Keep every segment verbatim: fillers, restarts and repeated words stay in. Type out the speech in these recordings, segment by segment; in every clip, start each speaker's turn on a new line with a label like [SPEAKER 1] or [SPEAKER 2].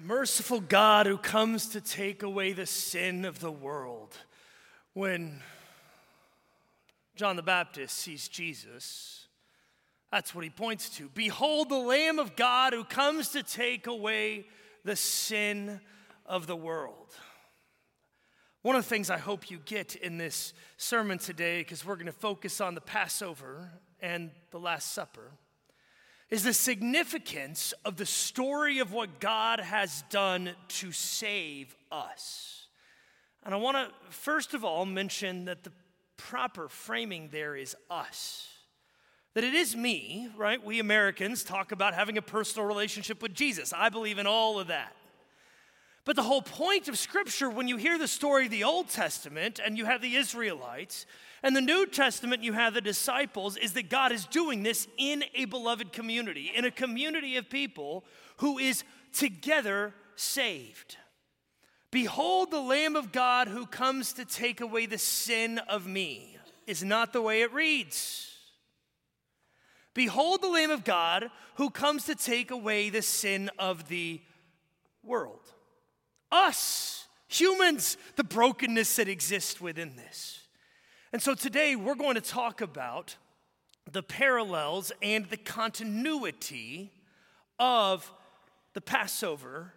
[SPEAKER 1] merciful God who comes to take away the sin of the world. When John the Baptist sees Jesus, that's what he points to. Behold the Lamb of God who comes to take away the sin of the world. One of the things I hope you get in this sermon today, because we're going to focus on the Passover and the Last Supper, is the significance of the story of what God has done to save us. And I want to, first of all, mention that the proper framing there is us. That it is me, right? We Americans talk about having a personal relationship with Jesus. I believe in all of that. But the whole point of Scripture, when you hear the story of the Old Testament and you have the Israelites, and the New Testament you have the disciples, is that God is doing this in a beloved community, in a community of people who is together saved. Behold the Lamb of God who comes to take away the sin of me, is not the way it reads. Behold the Lamb of God who comes to take away the sin of the world. Us, humans, the brokenness that exists within this. And so today we're going to talk about the parallels and the continuity of the Passover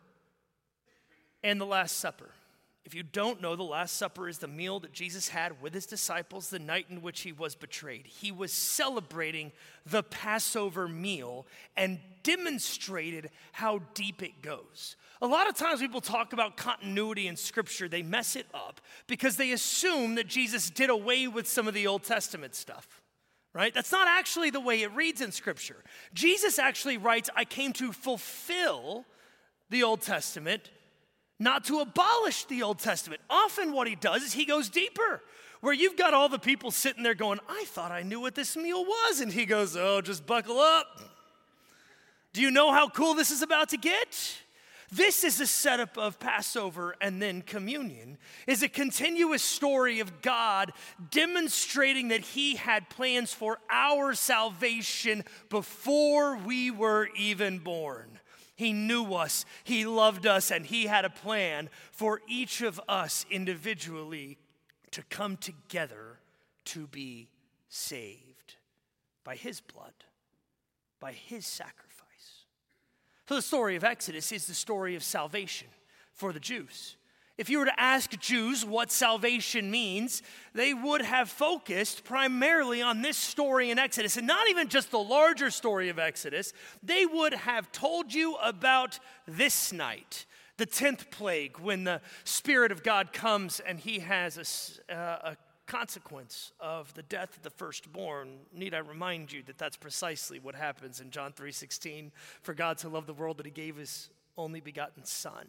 [SPEAKER 1] and the Last Supper. If you don't know, the Last Supper is the meal that Jesus had with his disciples the night in which he was betrayed. He was celebrating the Passover meal and demonstrated how deep it goes. A lot of times people talk about continuity in Scripture, they mess it up because they assume that Jesus did away with some of the Old Testament stuff, right? That's not actually the way it reads in Scripture. Jesus actually writes, I came to fulfill the Old Testament, not to abolish the Old Testament. Often what he does is he goes deeper, where you've got all the people sitting there going, I thought I knew what this meal was. And he goes, oh, just buckle up. Do you know how cool this is about to get? This is a setup of Passover and then communion, is a continuous story of God demonstrating that he had plans for our salvation before we were even born. He knew us, he loved us, and he had a plan for each of us individually to come together to be saved by his blood, by his sacrifice. So the story of Exodus is the story of salvation for the Jews. If you were to ask Jews what salvation means, they would have focused primarily on this story in Exodus, and not even just the larger story of Exodus. They would have told you about this night, the tenth plague, when the Spirit of God comes and he has a, uh, a consequence of the death of the firstborn. Need I remind you that that's precisely what happens in John three sixteen, for God so loved the world that he gave his only begotten Son.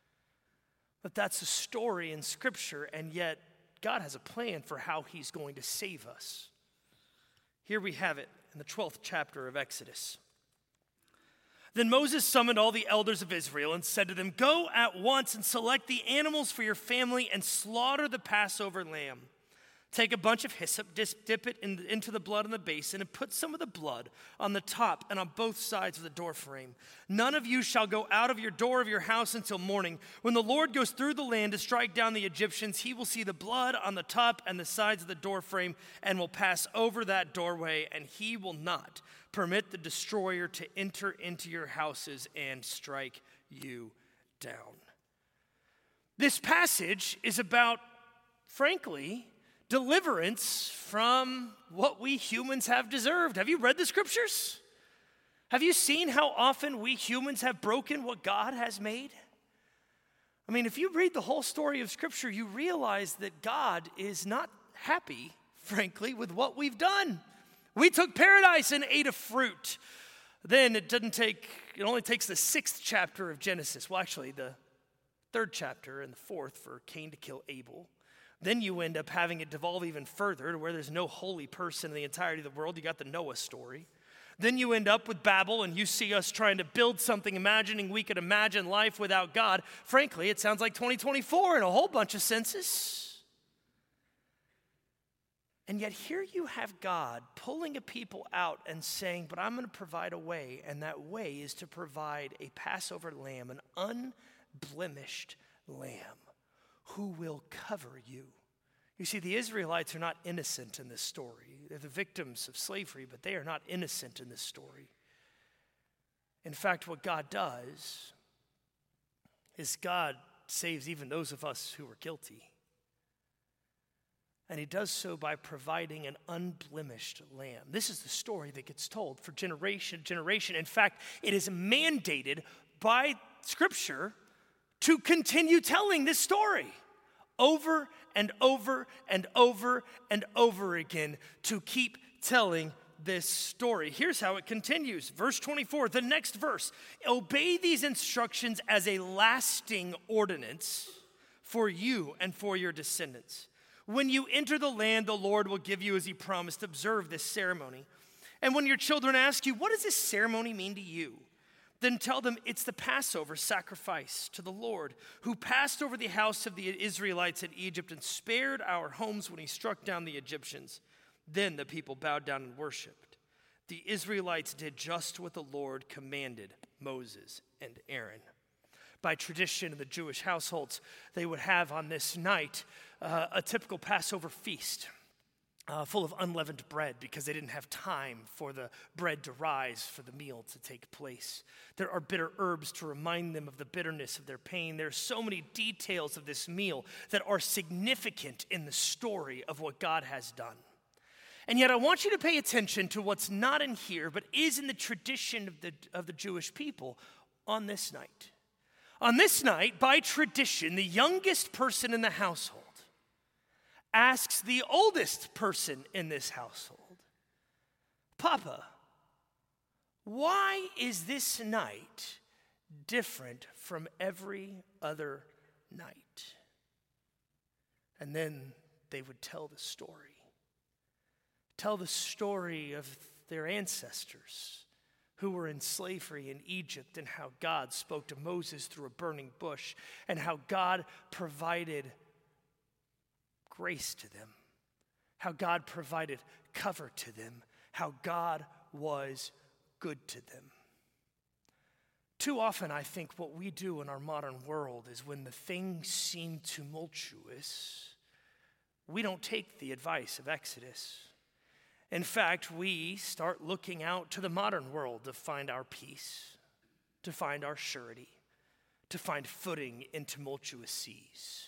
[SPEAKER 1] But that's a story in Scripture, and yet God has a plan for how he's going to save us. Here we have it in the twelfth chapter of Exodus. Then Moses summoned all the elders of Israel and said to them, go at once and select the animals for your family and slaughter the Passover lamb. Take a bunch of hyssop, dip it in, into the blood in the basin, and put some of the blood on the top and on both sides of the doorframe. None of you shall go out of your door of your house until morning. When the Lord goes through the land to strike down the Egyptians, he will see the blood on the top and the sides of the doorframe and will pass over that doorway, and he will not permit the destroyer to enter into your houses and strike you down. This passage is about, frankly, deliverance from what we humans have deserved. Have you read the Scriptures? Have you seen how often we humans have broken what God has made? I mean, if you read the whole story of Scripture, you realize that God is not happy, frankly, with what we've done. We took paradise and ate a fruit. Then it doesn't take, it only takes the sixth chapter of Genesis. Well, actually, the third chapter and the fourth for Cain to kill Abel. Then you end up having it devolve even further to where there's no holy person in the entirety of the world. You got the Noah story. Then you end up with Babel, and you see us trying to build something, imagining we could imagine life without God. Frankly, it sounds like twenty twenty-four in a whole bunch of senses. And yet here you have God pulling a people out and saying, but I'm going to provide a way, and that way is to provide a Passover lamb, an unblemished lamb who will cover you. You see, the Israelites are not innocent in this story. They're the victims of slavery, but they are not innocent in this story. In fact, what God does is God saves even those of us who are guilty. And he does so by providing an unblemished lamb. This is the story that gets told for generation to generation. In fact, it is mandated by Scripture to continue telling this story over and over and over and over again, to keep telling this story. Here's how it continues. Verse twenty-four, the next verse. Obey these instructions as a lasting ordinance for you and for your descendants. When you enter the land the Lord will give you as he promised, observe this ceremony. And when your children ask you, what does this ceremony mean to you? Then tell them it's the Passover sacrifice to the Lord, who passed over the house of the Israelites in Egypt and spared our homes when he struck down the Egyptians. Then the people bowed down and worshiped. The Israelites did just what the Lord commanded Moses and Aaron. By tradition in the Jewish households, they would have on this night uh, a typical Passover feast uh, full of unleavened bread, because they didn't have time for the bread to rise for the meal to take place. There are bitter herbs to remind them of the bitterness of their pain. There are so many details of this meal that are significant in the story of what God has done. And yet I want you to pay attention to what's not in here, but is in the tradition of the, of the Jewish people on this night. On this night, by tradition, the youngest person in the household asks the oldest person in this household, Papa, why is this night different from every other night? And then they would tell the story. Tell the story of their ancestors who were in slavery in Egypt, and how God spoke to Moses through a burning bush, and how God provided grace to them, how God provided cover to them, how God was good to them. Too often, I think what we do in our modern world is when the things seem tumultuous, we don't take the advice of Exodus. In fact, we start looking out to the modern world to find our peace, to find our surety, to find footing in tumultuous seas.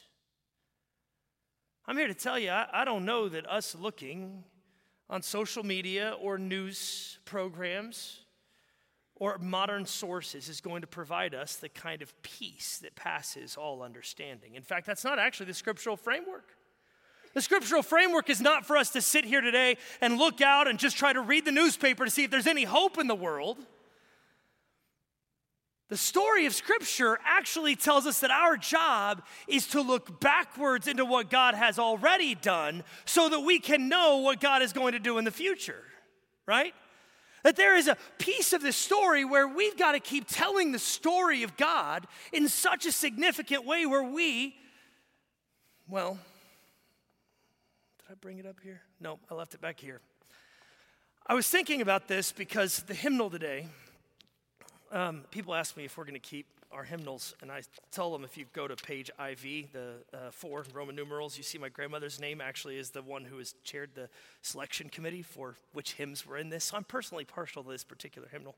[SPEAKER 1] I'm here to tell you, I, I don't know that us looking on social media or news programs or modern sources is going to provide us the kind of peace that passes all understanding. In fact, that's not actually the scriptural framework. The scriptural framework is not for us to sit here today and look out and just try to read the newspaper to see if there's any hope in the world. The story of Scripture actually tells us that our job is to look backwards into what God has already done so that we can know what God is going to do in the future, right? That there is a piece of this story where we've got to keep telling the story of God in such a significant way where we, well... Did I bring it up here? No, I left it back here. I was thinking about this because the hymnal today, um, people ask me if we're going to keep our hymnals, and I tell them if you go to page I V, the uh, four Roman numerals, you see my grandmother's name actually is the one who has chaired the selection committee for which hymns were in this. So I'm personally partial to this particular hymnal.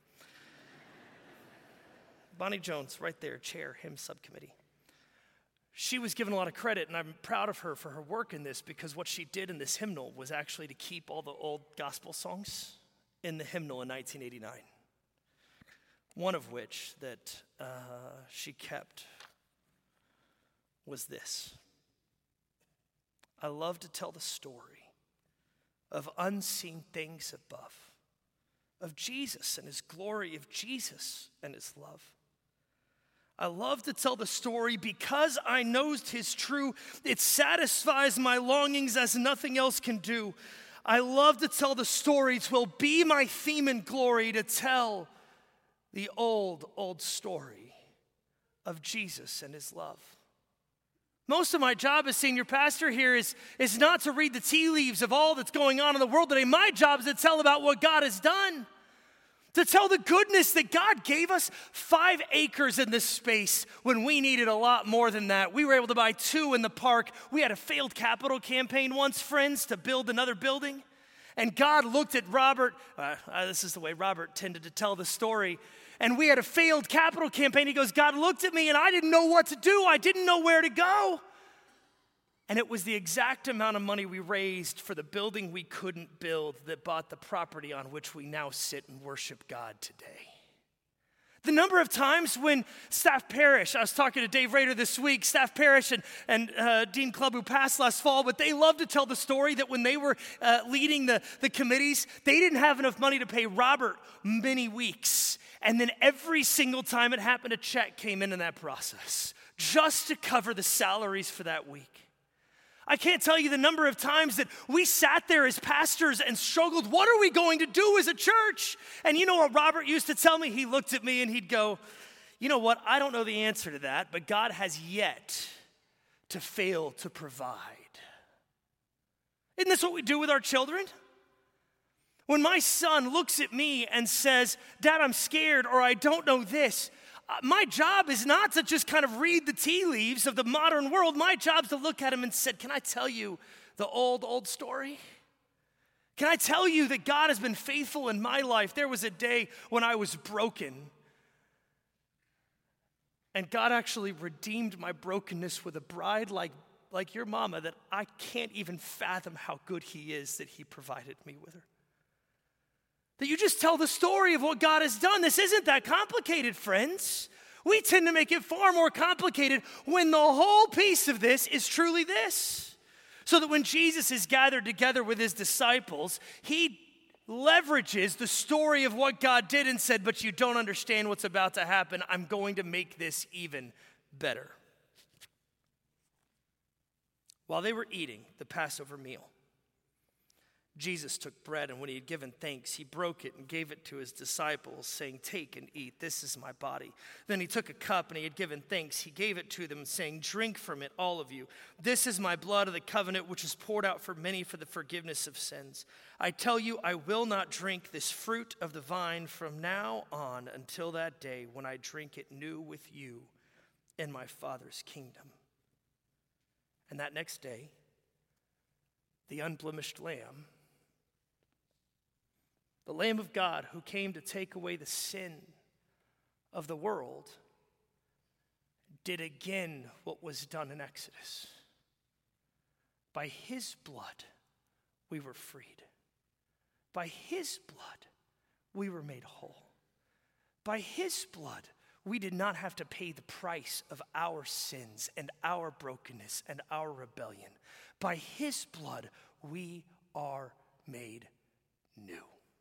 [SPEAKER 1] Bonnie Jones, right there, chair, hymn subcommittee. She was given a lot of credit, and I'm proud of her for her work in this, because what she did in this hymnal was actually to keep all the old gospel songs in the hymnal in nineteen eighty-nine. One of which that uh, she kept was this. I love to tell the story of unseen things above, of Jesus and his glory, of Jesus and his love. I love to tell the story because I know 'tis true. It satisfies my longings as nothing else can do. I love to tell the story. 'Twill be my theme and glory to tell the old, old story of Jesus and his love. Most of my job as senior pastor here is, is not to read the tea leaves of all that's going on in the world today. My job is to tell about what God has done. To tell the goodness that God gave us five acres in this space when we needed a lot more than that. We were able to buy two in the park. We had a failed capital campaign once, friends, to build another building. And God looked at Robert. Uh, uh, this is the way Robert tended to tell the story. And we had a failed capital campaign. He goes, God looked at me and I didn't know what to do. I didn't know where to go. And it was the exact amount of money we raised for the building we couldn't build that bought the property on which we now sit and worship God today. The number of times when Staff Parish, I was talking to Dave Rader this week, Staff Parish and, and uh, Dean Clubb, who passed last fall, but they love to tell the story that when they were uh, leading the, the committees, they didn't have enough money to pay Robert many weeks. And then every single time it happened, a check came in in that process just to cover the salaries for that week. I can't tell you the number of times that we sat there as pastors and struggled. What are we going to do as a church? And you know what Robert used to tell me? He looked at me and he'd go, you know what? I don't know the answer to that, but God has yet to fail to provide. Isn't this what we do with our children? When my son looks at me and says, Dad, I'm scared, or I don't know this, my job is not to just kind of read the tea leaves of the modern world. My job is to look at him and say, can I tell you the old, old story? Can I tell you that God has been faithful in my life? There was a day when I was broken, and God actually redeemed my brokenness with a bride like, like your mama that I can't even fathom how good he is that he provided me with her. That you just tell the story of what God has done. This isn't that complicated, friends. We tend to make it far more complicated when the whole piece of this is truly this. So that when Jesus is gathered together with his disciples, he leverages the story of what God did and said, but you don't understand what's about to happen. I'm going to make this even better. While they were eating the Passover meal, Jesus took bread, and when he had given thanks, he broke it and gave it to his disciples, saying, take and eat, this is my body. Then he took a cup, and he had given thanks. He gave it to them, saying, drink from it, all of you. This is my blood of the covenant, which is poured out for many for the forgiveness of sins. I tell you, I will not drink this fruit of the vine from now on until that day when I drink it new with you in my Father's kingdom. And that next day, the unblemished lamb, the Lamb of God who came to take away the sin of the world, did again what was done in Exodus. By his blood, we were freed. By his blood, we were made whole. By his blood, we did not have to pay the price of our sins and our brokenness and our rebellion. By his blood, we are made new.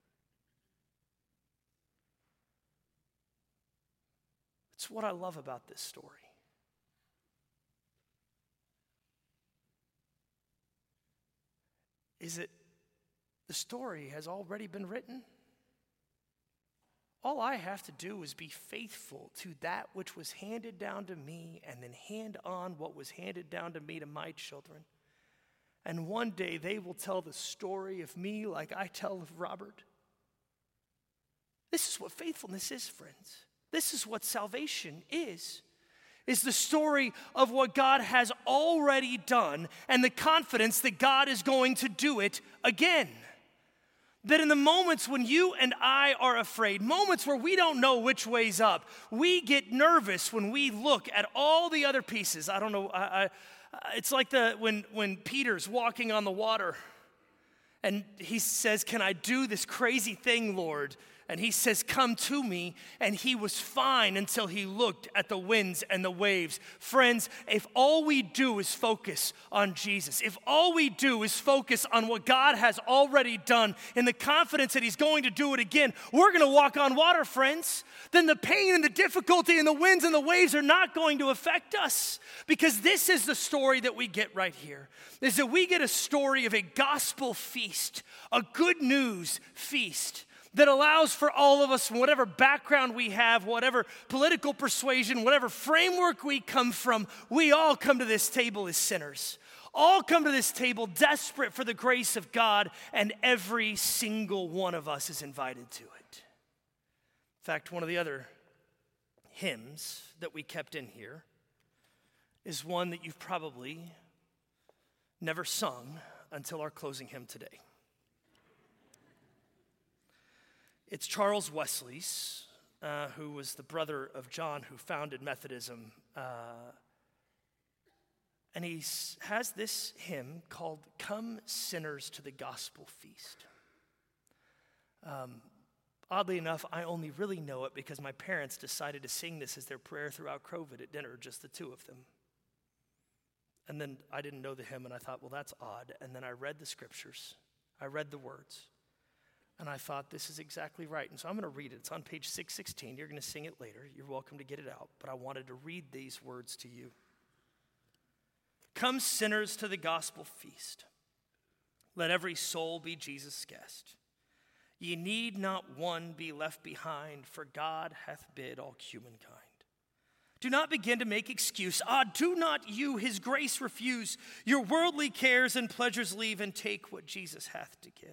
[SPEAKER 1] It's what I love about this story. Is that the story has already been written. All I have to do is be faithful to that which was handed down to me and then hand on what was handed down to me to my children. And one day they will tell the story of me like I tell of Robert. This is what faithfulness is, friends. This is what salvation is. Is the story of what God has already done and the confidence that God is going to do it again. That in the moments when you and I are afraid, moments where we don't know which way's up, we get nervous when we look at all the other pieces. I don't know, I, I, it's like the when, when Peter's walking on the water and he says, can I do this crazy thing, Lord? And he says, come to me. And he was fine until he looked at the winds and the waves. Friends, if all we do is focus on Jesus, if all we do is focus on what God has already done in the confidence that he's going to do it again, we're going to walk on water, friends. Then the pain and the difficulty and the winds and the waves are not going to affect us. Because this is the story that we get right here. Is that we get a story of a gospel feast, a good news feast. that allows for all of us, from whatever background we have, whatever political persuasion, whatever framework we come from, we all come to this table as sinners. All come to this table desperate for the grace of God, and every single one of us is invited to it. In fact, one of the other hymns that we kept in here is one that you've probably never sung until our closing hymn today. It's Charles Wesley's, uh, who was the brother of John, who founded Methodism. Uh, and he has this hymn called "Come Sinners to the Gospel Feast." Um, oddly enough, I only really know it because my parents decided to sing this as their prayer throughout COVID at dinner, just the two of them. And then I didn't know the hymn, and I thought, well, that's odd. And then I read the scriptures. I read the words. And I thought, this is exactly right. And so I'm going to read it. It's on page six sixteen. You're going to sing it later. You're welcome to get it out. But I wanted to read these words to you. Come, sinners, to the gospel feast. Let every soul be Jesus' guest. Ye need not one be left behind, for God hath bid all humankind. Do not begin to make excuse. Ah, do not you his grace refuse. Your worldly cares and pleasures leave, and take what Jesus hath to give.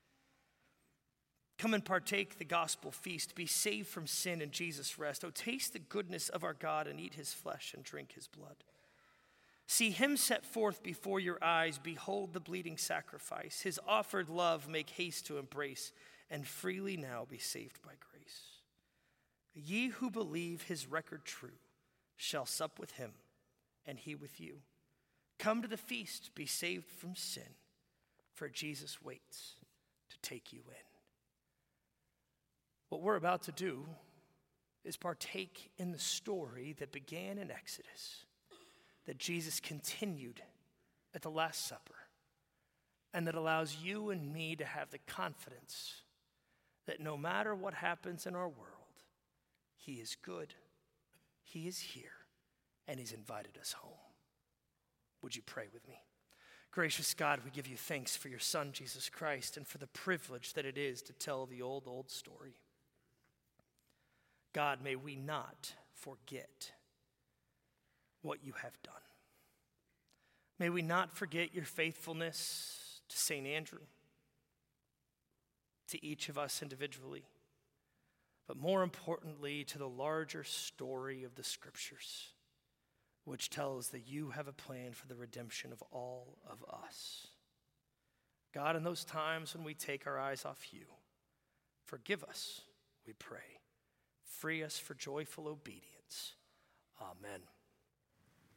[SPEAKER 1] Come and partake the gospel feast. Be saved from sin and Jesus' rest. Oh, taste the goodness of our God and eat his flesh and drink his blood. See him set forth before your eyes. Behold the bleeding sacrifice. His offered love make haste to embrace, and freely now be saved by grace. Ye who believe his record true shall sup with him, and he with you. Come to the feast, be saved from sin, for Jesus waits to take you in. What we're about to do is partake in the story that began in Exodus, that Jesus continued at the Last Supper, and that allows you and me to have the confidence that no matter what happens in our world, he is good, he is here, and he's invited us home. Would you pray with me? Gracious God, we give you thanks for your Son, Jesus Christ, and for the privilege that it is to tell the old, old story. God, may we not forget what you have done. May we not forget your faithfulness to Saint Andrew, to each of us individually, but more importantly, to the larger story of the Scriptures, which tells that you have a plan for the redemption of all of us. God, in those times when we take our eyes off you, forgive us, we pray. Free us for joyful obedience. Amen.